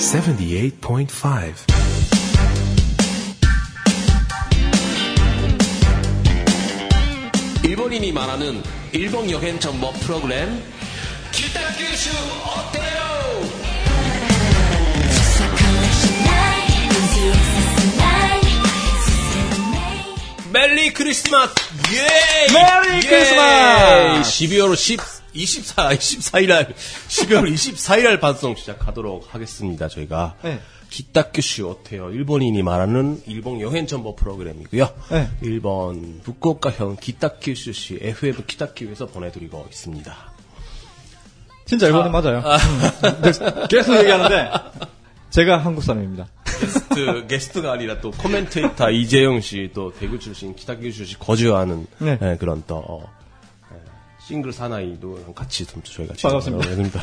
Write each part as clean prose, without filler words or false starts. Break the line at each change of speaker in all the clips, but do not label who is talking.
78.5.
일본인이 말하는 일본 여행 정보 프로그램 기타큐슈 어때요? 메리 크리스마스! 예!
메리 크리스마스!
12월 24일 날, 12월 24일 날 방송 시작하도록 하겠습니다, 저희가.
네.
기타큐슈 어때요? 일본인이 말하는 일본 여행 정보 프로그램이고요.
네.
일본 북고가형 기타큐슈시 FM 기타큐에서 보내드리고 있습니다.
진짜 일본인 맞아요. 계속 얘기하는데, 제가 한국 사람입니다.
게스트가 아니라 또 코멘테이터 이재영 씨, 또 대구 출신, 기타큐슈 씨 거주하는
네.
네, 그런 또 싱글 사나이도 같이 좀 저희가
반갑습니다.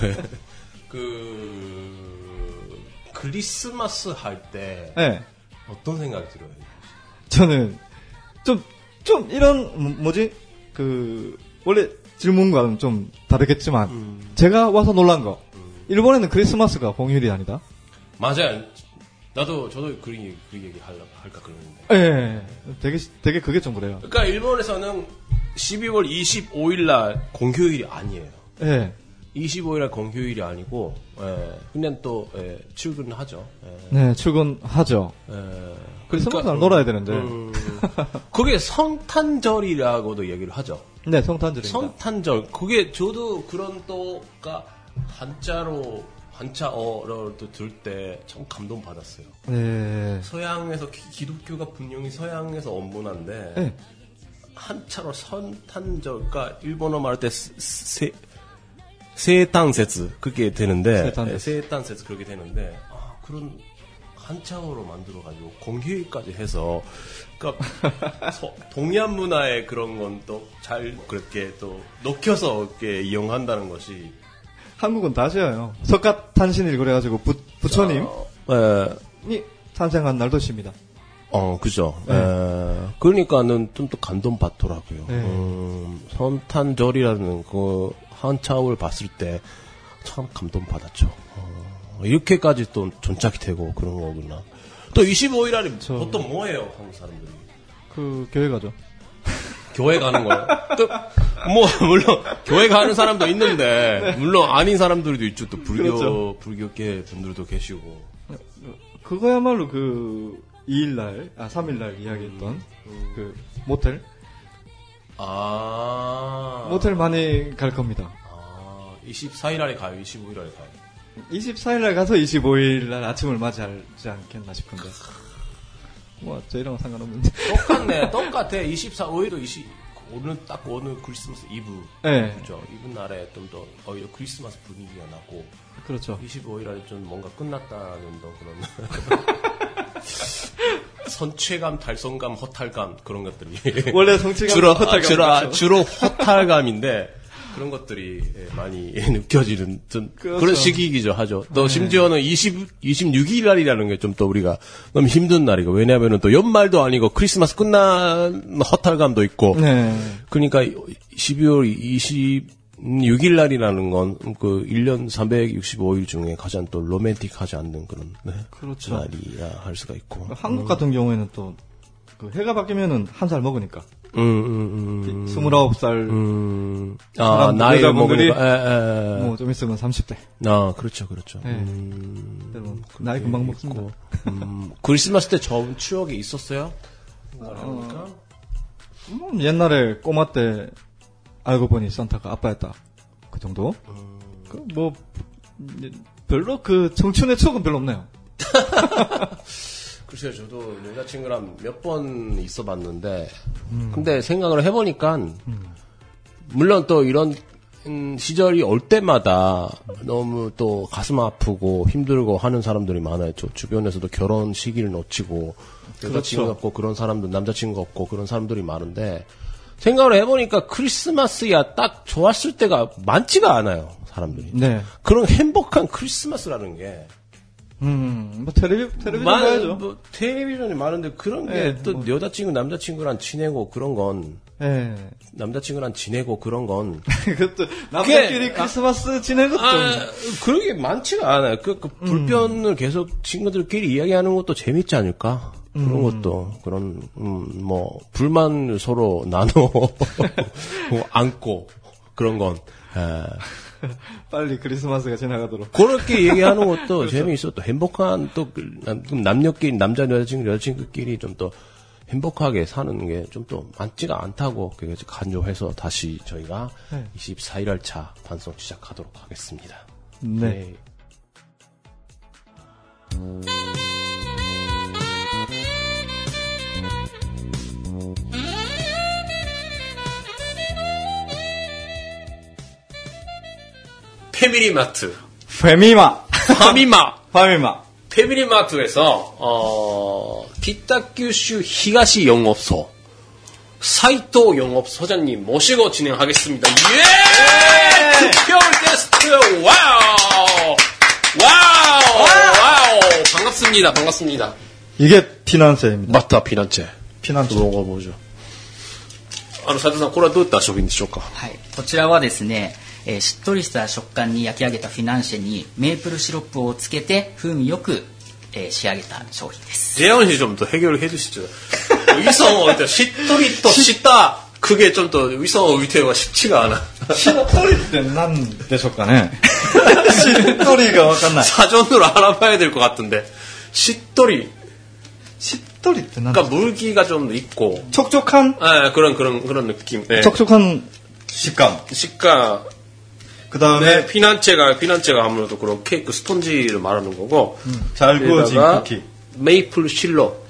크리스마스 할 때
네.
어떤 생각이 들어요?
저는 좀 이런 원래 질문과는 좀 다르겠지만 제가 와서 놀란 거 일본에는 크리스마스가 공휴일이 아니다.
맞아요. 저도 그 얘기 할까 그러는데.
예. 되게 그게 좀 그래요.
그러니까 일본에서는 12월 25일 날 공휴일이 아니에요.
예.
25일 날 공휴일이 아니고, 그냥 또, 출근하죠.
네, 출근하죠. 크리스마스 날 놀아야 되는데.
그게 성탄절이라고도 얘기를 하죠.
네, 성탄절입니다.
성탄절. 그게 저도 그런 또가 한자어를 또 들을 때 참 감동 받았어요.
네.
서양에서 기독교가 분명히 서양에서 온 문화인데
네.
한자로 성탄절, 그러니까 일본어 말할 때 세탄세츠 그렇게 되는데 세탄세츠 그렇게 되는데 그런 한자어로 만들어가지고 공휴일까지 해서 그러니까 동양 문화의 그런 건 또 잘 그렇게 또 녹여서 이렇게 이용한다는 것이.
한국은 다시요. 석가탄신일 그래가지고 부처님이 탄생한 날도십니다.
그죠.
네.
그러니까는 좀 더 감동 받더라고요.
네.
성탄절이라는 그 한자어를 봤을 때 참 감동 받았죠. 이렇게까지 또 전착이 되고 그런 거구나. 또 25일 날에 보통 뭐 해요, 한국 사람들이?
교회 가죠.
교회 가는 거요? 물론, 교회 가는 사람도 있는데, 물론 아닌 사람들도 있죠. 또
그렇죠.
불교계 분들도 계시고.
그거야말로 3일날 이야기했던 모텔? 모텔 많이 갈 겁니다.
24일 날에 가요, 25일 날에 가요.
24일날 가서 25일날 아침을 맞이하지 않겠나 싶은데. 저희랑은 상관없는데.
똑같아. 24일도 오늘 크리스마스 이브.
네.
그죠. 이브 날에 좀 더 오히려 크리스마스 분위기가 나고.
그렇죠.
25일 날에 좀 뭔가 끝났다는 더 그런. 선취감, 달성감, 허탈감, 그런 것들이.
원래 성취감, 허탈감.
주로 허탈감인데, 그런 것들이 많이 느껴지는
그렇죠.
그런 시기이기도 하죠. 또 심지어는 26일 날이라는 게 좀 또 우리가 너무 힘든 날이고, 왜냐하면 또 연말도 아니고 크리스마스 끝난 허탈감도 있고,
네.
그러니까 12월 26일 날이라는 건 1년 365일 중에 가장 또 로맨틱하지 않는 그런
그렇죠.
날이라 할 수가 있고.
한국 같은 경우에는 또 해가 바뀌면은 한 살 먹으니까. 29살.
나이를 먹으니까.
좀 있으면 30대.
그렇죠.
네. 나이 금방 먹습니다.
크리스마스 때 좋은 추억이 있었어요?
옛날에 꼬마 때 알고 보니 산타가 아빠였다. 그 정도? 별로 청춘의 추억은 별로 없네요.
글쎄요, 저도 여자친구랑 몇 번 있어봤는데, 근데 생각을 해보니까, 물론 또 이런 시절이 올 때마다 너무 또 가슴 아프고 힘들고 하는 사람들이 많아요. 저 주변에서도 결혼 시기를 놓치고, 여자친구
그렇죠.
없고 그런 사람들, 남자친구 없고 그런 사람들이 많은데, 생각을 해보니까 크리스마스야 딱 좋았을 때가 많지가 않아요, 사람들이.
네.
그런 행복한 크리스마스라는 게,
텔레비전 봐야죠.
텔레비전이 많은데 그런 게 또 여자친구, 남자친구랑 지내고 그런 건
예.
남자친구랑 지내고 그런 건.
그것도, 남자끼리 크리스마스 지내는 것도.
그러게 많지가 않아요. 그 불편을 계속 친구들끼리 이야기하는 것도 재밌지 않을까? 그런 것도, 뭐, 불만을 서로 나누고, 안고, 그런 건,
빨리 크리스마스가 지나가도록.
그렇게 얘기하는 것도 그렇죠. 재미있어. 또 행복한, 또, 남녀끼리, 남자, 여자친구끼리 좀 더 행복하게 사는 게 좀 또 많지가 않다고, 그게 간조해서 다시 저희가 24일차 방송 시작하도록 하겠습니다.
네.
패밀리마트.
파미마.
패밀리마트에서, 기타큐슈 히가시 영업소, 사이토 영업소장님 모시고 진행하겠습니다. 예! 특별 게스트, 와우! 반갑습니다.
이게 피난체입니다.
맞다, 피난체.
먹어보죠.
斉藤さん、これはどういった商品でしょうか？
はい。こちらはですね、しっとりした食感に焼き上げたフィナンシェにメープルシロップをつけて風味よく、仕上げた商品です。
재현씨 좀 더 해결해 주시죠. 위성어しっとりとした그게 좀 더 위성어 위태가 쉽지가 않아.
しっとりって何でしょうかね。しっとりがわかんない。
사전으로 알아봐야 될 것 같은데. しっとり
って何?
그러니까 물기가 좀 있고
촉촉한
그런 느낌. 네.
촉촉한 식감.
그다음에 피난체가 아무래도 그런 케이크 스펀지를 말하는 거고.
잘 구워진 쿠키.
메이플 시럽.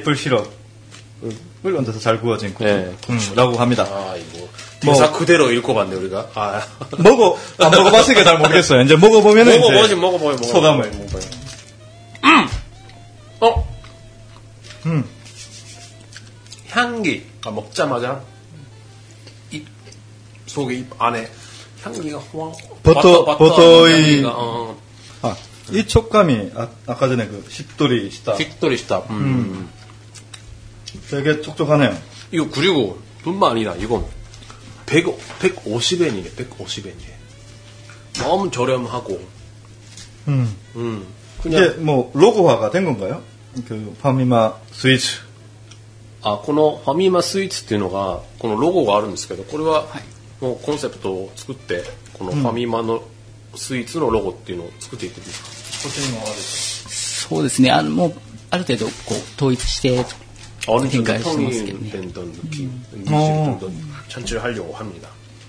을 얹어서 잘 구워진 쿠키.
네,
라고 합니다.
아, 이거 대사 그대로 읽어봤네 우리가. 아.
안 먹어봤으니까 잘 모르겠어요. 이제 먹어보면은
먹어봐요.
소감을.
향기. 먹자마자 입 속에 입 안에 향기가
버터의 이 촉감이 아까 전에 그 십돌이 시다. 되게 촉촉하네요.
이거 그리고 뿐만 아니라 이건 150엔이네. 150엔이에요. 너무 저렴하고. 그냥
이게 뭐 로고화가 된 건가요? 그 파미마 스위트.
このファミマスイーツっていうのがこのロゴがあるんですけど、これはもうコンセプトを作ってこのファミマのスイーツのロゴっていうのを作っていってるんですか？
こっちにもある。
そうですね。もうある程度こう統一して展開してますけどね。
찬출하려고 합니다.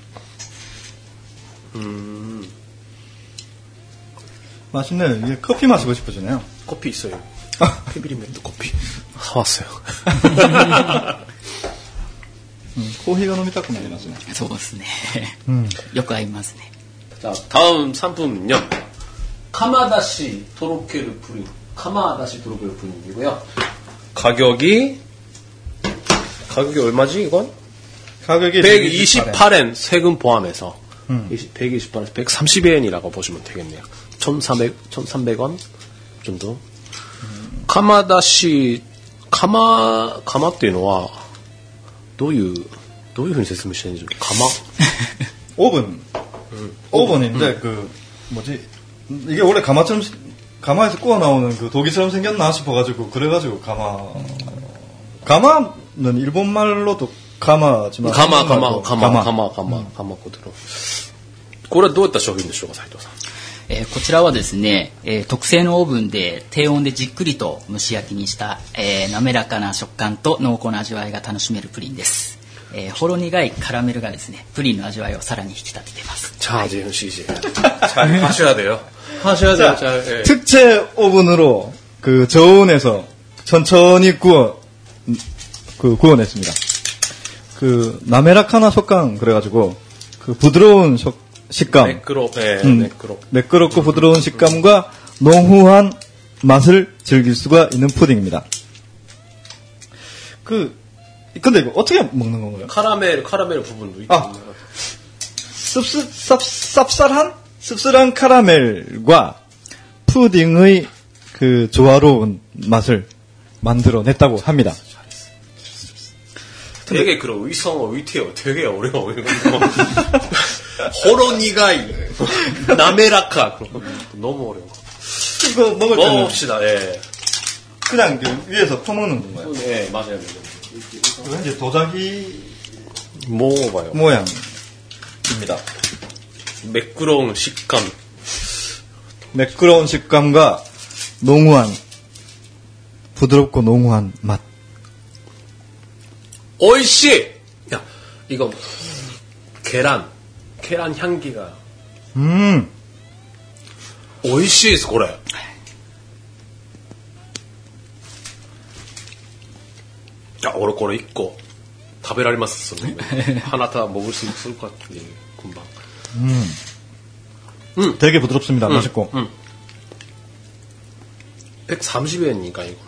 맛있네요. 이게 커피 마시고 싶어지네요.
커피 있어요. 패밀리마트 커피 사왔어요.
コーヒーが飲みたくなりますね。
そうですね。よく合いますね。
자, 다음 상품은요. 카마다시 토로케르 프린이고요. 가격이 얼마지 이건?
가격이
128엔 세금 포함해서 128엔 130엔이라고 보시면 되겠네요. 1,300원 정도. 카마다시 카마っていうのはどういうふうに説明したらいいんでしょうか?
오븐인데 그 뭐지? 이게 원래 가마에서 구워 나오는 그 도기처럼 생겼나 싶어가지고 그래가지고 가마는 일본 말로도 가마지만
가마 그대로. これはどういった商品でしょうか、斉藤さん。
こちらはですね、特製のオーブンで低温でじっくりと蒸し焼きにした、滑らかな食感と濃厚な味わいが楽しめるプリンです。ほろ苦いカラメルがですね、プリンの味わいをさらに引き立てています。
자, 지금 시제. 잘 하셔야 돼요. 잘.
특제 오븐으로 그 저온에서 천천히 구워냈습니다. 그 나메라카나 식감 그래가지고 그 부드러운 식감, 매끄럽고 부드러운 식감과濃후한 맛을 즐길 수가 있는 푸딩입니다. 근데 이거 어떻게 먹는 건가요?
카라멜 부분도 있잖아요.
씁쓸한 카라멜과 푸딩의 그 조화로운 맛을 만들어냈다고 합니다.
되게 그런 의성어, 의태어 되게 어려워. 이런 거. 호로니가이, 나메라카. 그런 거 너무 어려워.
이거 먹을 때는
먹읍시다, 예.
그냥 위에서 퍼먹는 건가요?
네, 맞아요.
이거 이제 도자기
먹어봐요.
모양입니다.
매끄러운 식감.
매끄러운 식감과 농후한, 부드럽고 농후한 맛.
오이씨! 야, 이거, 계란 향기가. 오이씨, 그래. 야, 오래 있고, 다베라리마스 하나 다 먹을 수 있을 것 같은데, 금방.
되게 부드럽습니다. 맛있고.
130엔이니까, 이거.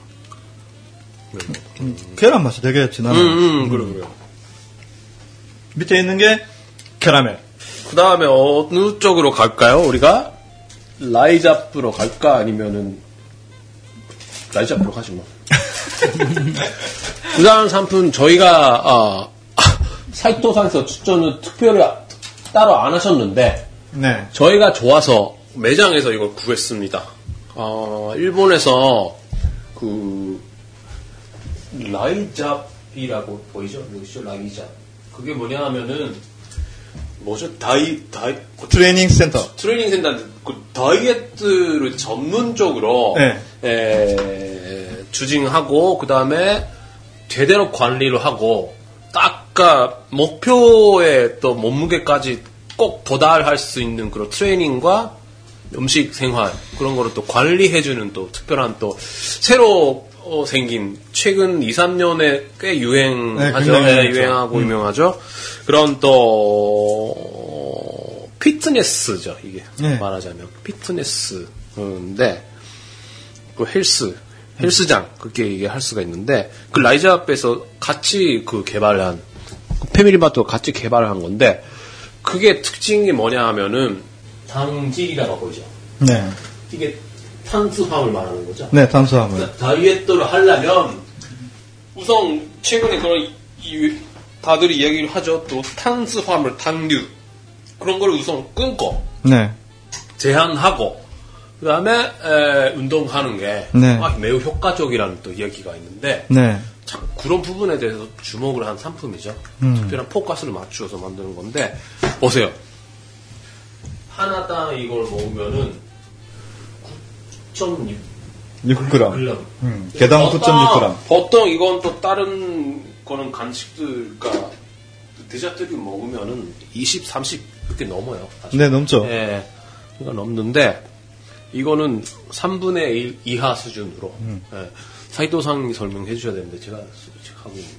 계란 맛이 되게 진하네요.
그래.
밑에 있는 게 캐러멜.
그 다음에 어느 쪽으로 갈까요, 우리가? 라이자프로 갈까? 아니면은, 라이자프로 가지 뭐. 그 다음 상품, 저희가, 사이토상에서 추천을 특별히 따로 안 하셨는데,
네.
저희가 좋아서 매장에서 이걸 구했습니다. 일본에서, 라이잡이라고 보이죠? 라이잡. 그게 뭐냐 하면은, 뭐죠?
트레이닝 센터.
트레이닝 센터, 다이어트를 전문적으로, 추진하고, 그 다음에, 제대로 관리를 하고, 목표에 또 몸무게까지 꼭 도달할 수 있는 그런 트레이닝과 음식 생활, 그런 거를 또 관리해주는 또 특별한 또, 새로 생긴, 최근 2, 3년에 꽤 유행하죠. 유행하고 유명하죠. 그런 또, 피트니스죠, 이게. 말하자면. 피트니스인데, 헬스장, 그렇게 얘기할 수가 있는데, 그 라이자업에서 같이 개발한, 패밀리마트와 같이 개발한 건데, 그게 특징이 뭐냐 하면은, 당질이라고 보이죠?
네.
이게 탄수화물 말하는 거죠?
네, 탄수화물.
그러니까 다이어트를 하려면, 우선, 최근에 다들 이야기를 하죠. 또, 탄수화물, 당류. 그런 걸 우선 끊고,
네.
제한하고, 그 다음에, 운동하는 게, 매우 효과적이라는 또 이야기가 있는데, 참 그런 부분에 대해서 주목을 한 상품이죠. 특별한 포커스를 맞추어서 만드는 건데, 보세요. 하나당 이걸 먹으면은,
9.6g. 개당 9.6g.
보통 이건 또 다른 거는 간식들, 그러니까, 디저트를 먹으면은 20, 30 이렇게 넘어요. 사실.
네, 넘죠.
예. 이거 넘는데, 이거는 3분의 1 이하 수준으로, 사이토상이 설명해 주셔야 되는데, 제가 하고 있네.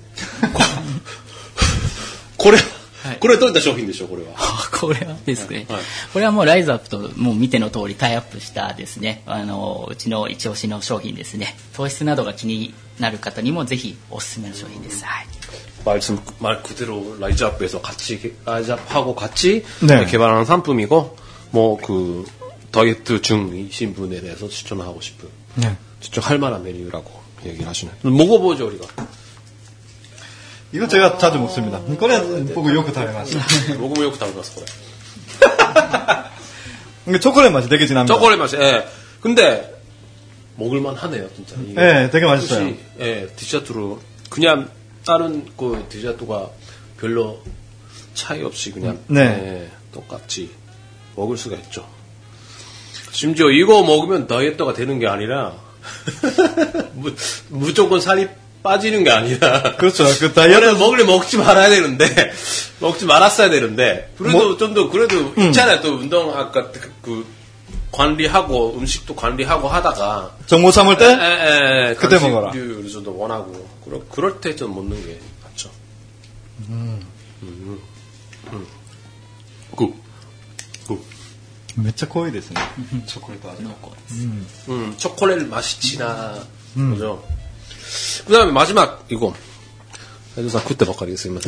これどういった商品でしょう、これは。
これはですね、これはもうライズアップともう見ての通りタイアップしたですね、うちの一押しの商品ですね。糖質などが気になる方にもぜひおすすめの商品です。はい。
말 그대로 라이즈업에서 라이즈업하고 같이 개발하는 상품이고, 다이어트 중이신 분에 대해서 추천하고 싶은, 추천할 만한 메뉴라고 얘기를 하시네. 먹어보죠, 우리가.
이거 제가 자주 먹습니다. 이거는 보고 요크 타이마스.
먹으면 요크 타이마스, 그래.
이게 초콜릿 맛이 되게 진합니다.
초콜릿 맛이, 근데, 먹을만 하네요, 진짜.
되게 맛있어요.
디저트로, 그냥, 다른 디저트가 별로 차이 없이 그냥, 똑같이 먹을 수가 있죠. 심지어 이거 먹으면 다이어트가 되는 게 아니라, 무조건 살이 빠지는 게 아니라.
그렇죠. 그 다이어트.
먹지 말았어야 되는데, 그래도 좀 더, 그래도 있잖아요. 또 운동, 아까 관리하고, 음식도 관리하고 하다가.
정모 삼을 때? 그때 먹어라.
어느 정도 원하고. 그럴 때 좀 먹는 게 낫죠.
진짜濃いですね. 초콜릿 아주.
초콜릿 맛이 진한 거죠. 그 다음에 마지막, 이거. 해주사 그때 바꿔리겠습니다.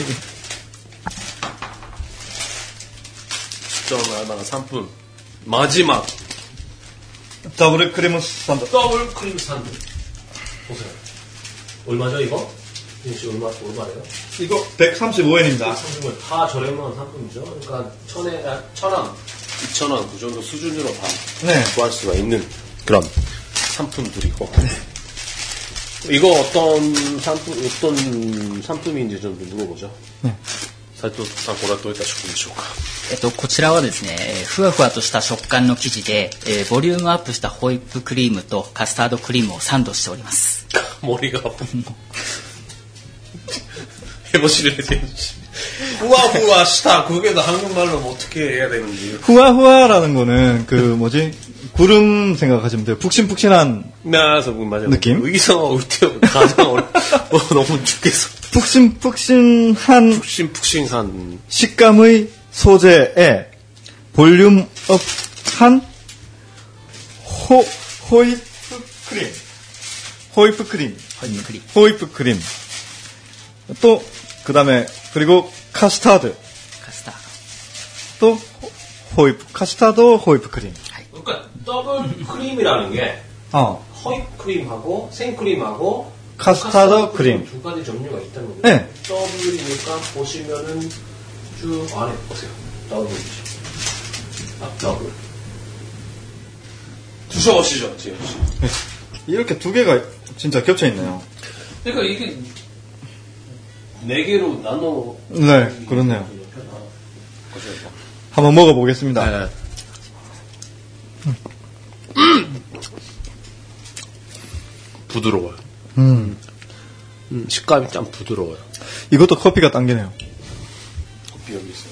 추천할 만한 상품. 마지막.
더블 크림 산드.
더블 크림 산드. 보세요. 얼마죠, 이거? 얼마래요?
이거 135엔입니다.
상품은 다 저렴한 상품이죠. 그러니까 1,000원, 2,000원 그 정도 수준으로 다
네.
구할 수가 있는 그런 상품들이고. 이거 어떤 상품인지 좀 물어보죠.
네.
斉藤さん、これはどういった食品でしょうか。
こちらはですね、ふわふわとした食感の生地で、ボリュームアップしたホイップクリームとカスタードクリームをサンドしております。
머리가 아파. 해보시려 되는지. 후아후아시다. 그게도 한국말로 어떻게 해야 되는지.
후아후아라는 거는 그 뭐지? 구름 생각하시면 돼요. 푹신푹신한
나서 맞아.
느낌?
의성어 울때요. 가장 너무 죽겠어.
푹신푹신한 식감의 소재에 볼륨업한 호이프 크림. 또 그다음에 그리고 카스타드. 또 카스타드 호이프 크림.
그러니까 더블 크림이라는 게 허입 크림하고 생크림하고
카스타드 크림
두 가지 종류가 있다는 거예요.
네.
더블이니까 보시면은 쭉 안에 보세요. 더블이죠. 더블. 드셔보시죠, 지금.
네. 이렇게 두 개가 진짜 겹쳐 있네요.
그러니까 이게 4개로 나눠.
네, 그렇네요. 한번 먹어보겠습니다.
네. 부드러워요. 식감이 참 부드러워요.
이것도 커피가 당기네요.
커피 여기 있어요.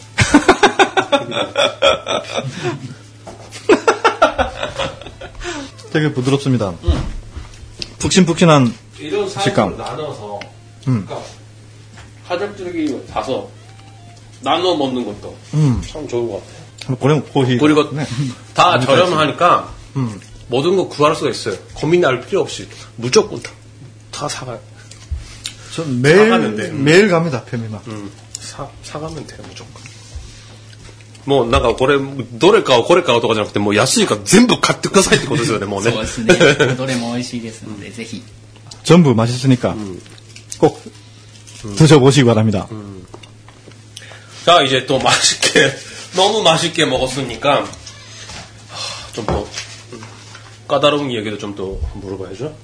되게 부드럽습니다. 푹신푹신한
이런
식감.
나눠서 그러니까 가족들이 다서 나눠 먹는 것도 참 좋은 것 같아요.
그리고
다 저렴하니까 모든 거 구할 수가 있어요. 고민할 필요 없이 무조건 다 사가요.
전 매일 갑니다, 페미마.
사가면 돼요, 무조건. 뭐,なんかこれ、どれ買おうとかじゃなくて、もう安いから全部買ってくださいってことですよね、もうね。
そうですね。どれも美味しいですので、ぜひ。
전부 맛있으니까 꼭 드셔보시기 바랍니다.
자, 이제 또 맛있게, 너무 맛있게 먹었으니까, 좀 더, 까다로운 얘기도 좀 더 물어봐야죠.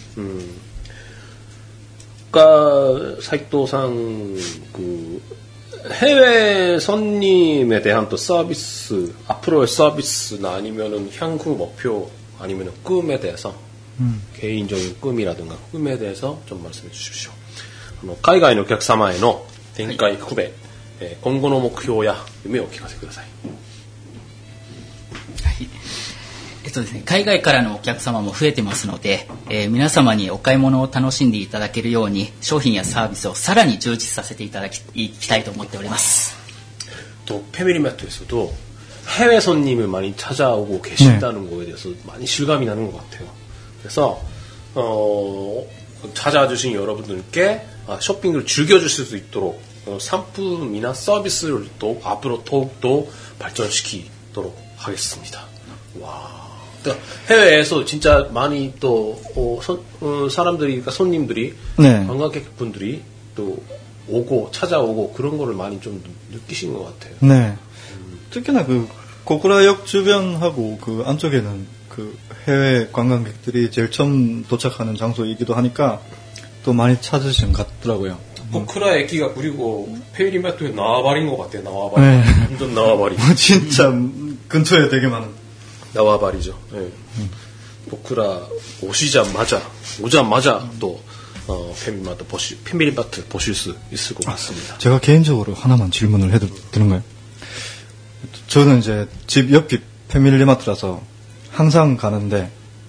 그러니까, 사이토상, 해외 손님에 대한 또 서비스, 앞으로의 서비스나 아니면은 향후 목표, 아니면은 꿈에 대해서, 개인적인 꿈이라든가 꿈에 대해서 좀 말씀해 주십시오. 海外のお客様への展開含め、今後の目標や夢をお聞かせください。
ですね、海外からのお客様も増えてますので、皆様にお買い物を楽しんでいただけるように商品やサービスをさらに充実させていただきたいと思っております。
또 패밀리 마트에서도 해외 손님을 많이 찾아오고 계신다는 거에 대해서 많이 실감이 나는 것 같아요. 그래서 찾아와 주신 여러분들께 쇼핑을 즐겨주실 수 있도록 상품이나 서비스를 또 앞으로 더욱더 발전시키도록 하겠습니다. 와. 그러니까 해외에서 진짜 많이 또 사람들이, 그러니까 손님들이,
네.
관광객분들이 또 오고 찾아오고 그런 거를 많이 좀 느끼신 것 같아요.
네. 특히나 그 고쿠라역 주변하고 그 안쪽에는 그 해외 관광객들이 제일 처음 도착하는 장소이기도 하니까 또 많이 찾으신 것 같더라고요.
고쿠라駅가 그리고 페이리마트에 나와버린 것 같아요. 나와버린.
네.
완전 나와버린.
진짜 근처에 되게 많은.
나와버리죠. 네. 고쿠라 오자마자 또 패밀리마트 보실 수 있을 것 같습니다.
제가 개인적으로 하나만 질문을 해도 되는가요? 저는 이제 집 옆이 패밀리마트라서 항상 가는데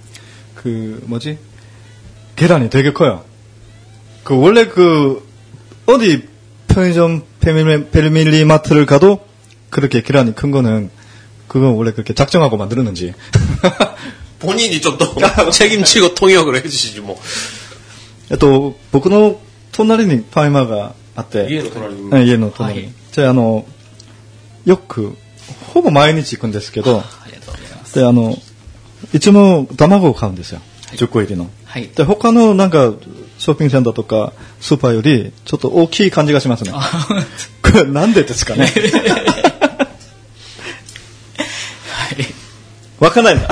계란이 되게 커요. 원래 어디 편의점 패밀리마트를 가도 그렇게 계란이 큰 거는 그건 원래 그렇게 작정하고 만들었는지.
본인이 좀 더 책임지고 통역을 해주시지 뭐.
또, 僕の隣にファミマがあって。
家の隣に。
家の隣に。じゃあ、よく、ほぼ毎日行くんですけど、
ありがとうございます。
で、いつも卵を買うんですよ。10個入りの。
はい。
で、他のなんか、 ショッピングセンターとかスーパーよりちょっと大きい感じがしますね。これなんでですかね。わかんないんだ。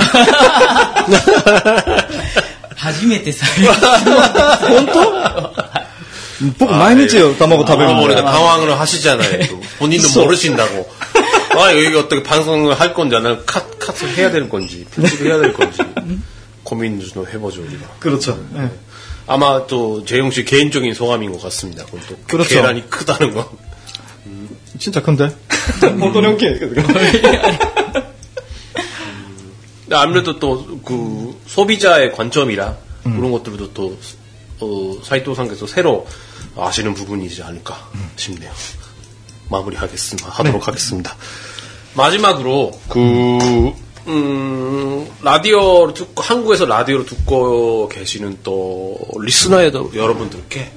初めてさ、
本当？僕毎日卵食べるんで.
당황을 하시잖아요. 본인도 모르신다고. 아, 여기 어떻게 방송을 할 건지, 아니면 컷을 해야 되는 건지, 편집을 해야 될 건지, 고민을 좀 해보죠, 우리가.
그렇죠. 네.
아마 또, 재용 씨 개인적인 소감인 것 같습니다. 그건 또,
그렇죠.
계란이 크다는 건.
진짜 큰데? 어떤 형께?
아무래도 또, 소비자의 관점이라, 그런 것들도 또, 사이토상께서 새로 아시는 부분이지 않을까 싶네요. 하도록 하겠습니다. 마지막으로, 라디오를 듣고, 한국에서 라디오를 듣고 계시는 또, 리스너 여러분들께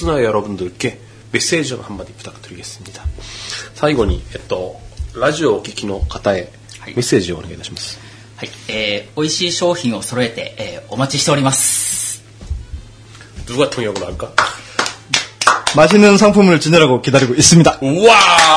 메시지 한마디 부탁드리겠습니다. 最後に、ラジオをお聞きの方へメッセージをお願いいたします。
はい、美味しい商品を揃えて、お待ちしております。
누가 통역을 할까?
맛있는 상품을 지내라고 기다리고 있습니다.
우와!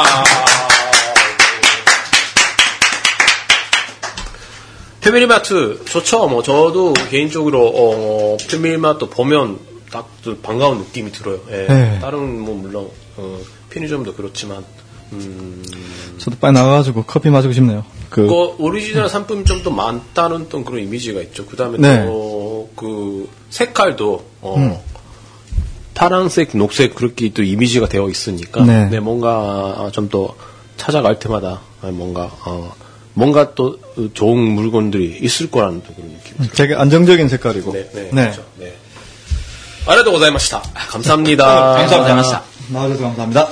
패밀리마트 좋죠. 뭐 저도 개인적으로 패밀리마트 보면 딱 반가운 느낌이 들어요. 예. 네. 다른 뭐 물론 편의점도 그렇지만
저도 빨리 나가가지고 커피 마시고 싶네요.
그 오리지널 상품이 좀 더 많다는 또 그런 이미지가 있죠. 그다음에
네.
또 그 색깔도 파란색, 녹색 그렇게 또 이미지가 되어 있으니까
네.
네, 뭔가 좀 더 찾아갈 때마다 뭔가 또 좋은 물건들이 있을 거라는 또 그런 느낌.
되게 안정적인 색깔이고.
네, 네, 네. 그렇죠. 네. 아리가또 고자이마시타. 감사합니다.
감사합니다.
나와주셔서 감사합니다.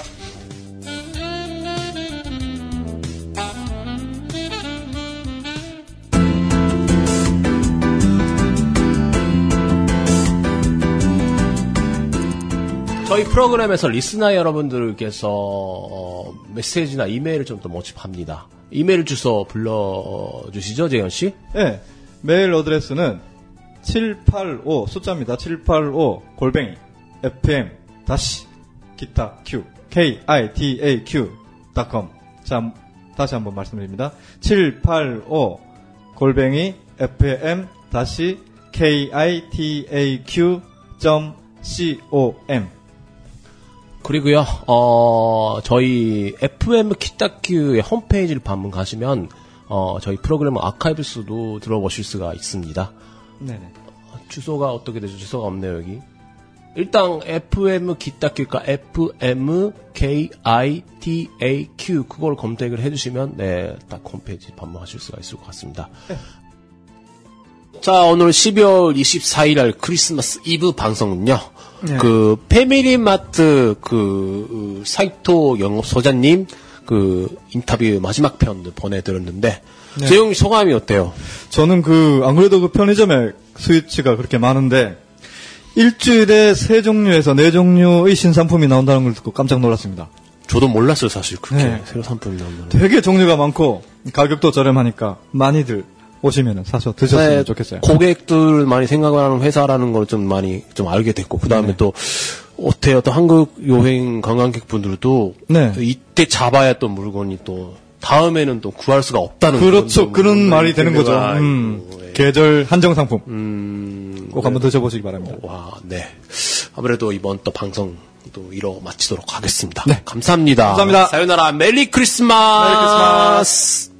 저희 프로그램에서 리스너 여러분들께서 메시지나 이메일을 좀 더 모집합니다. 이메일 주소 불러주시죠, 재현 씨?
네, 메일 어드레스는 785 숫자입니다. 785 골뱅이 fm 기타 q kitaq.com. 자, 다시 한번 말씀드립니다. 785 골뱅이 fm kitaq.com.
그리고요, 저희 FM 키타큐의 홈페이지를 방문 가시면, 저희 프로그램 아카이브스도 들어보실 수가 있습니다.
네네.
주소가 어떻게 되죠? 주소가 없네요, 여기. 일단, FM 키타큐가 FMKITAQ, 그걸 검색을 해주시면, 네, 딱 홈페이지 방문하실 수가 있을 것 같습니다. 네. 자, 오늘 12월 24일 날 크리스마스 이브 방송은요, 네. 패밀리마트, 사이토 영업소장님, 인터뷰 마지막 편 보내드렸는데, 네. 재용이 소감이 어때요?
저는 안 그래도 편의점에 스위치가 그렇게 많은데, 일주일에 3종류에서 4종류의 신상품이 나온다는 걸 듣고 깜짝 놀랐습니다.
저도 몰랐어요, 사실. 그렇게
네.
새로 상품이 나온다는.
되게 종류가 많고, 가격도 저렴하니까, 많이들 오시면은 사서 드셨으면
네,
좋겠어요.
고객들 많이 생각하는 회사라는 걸 좀 많이 좀 알게 됐고, 그 다음에 또, 어때요? 또 한국 여행 관광객분들도, 네. 이때 잡아야 또 물건이 또, 다음에는 또 구할 수가 없다는
그렇죠. 그런 말이 되는 거죠. 네. 계절 한정 상품. 꼭 한번 드셔보시기 바랍니다.
와, 네. 아무래도 이번 또 방송 또 이로 마치도록 하겠습니다.
네.
감사합니다.
감사합니다.
사요나라. 메리 크리스마스!
메리 크리스마스!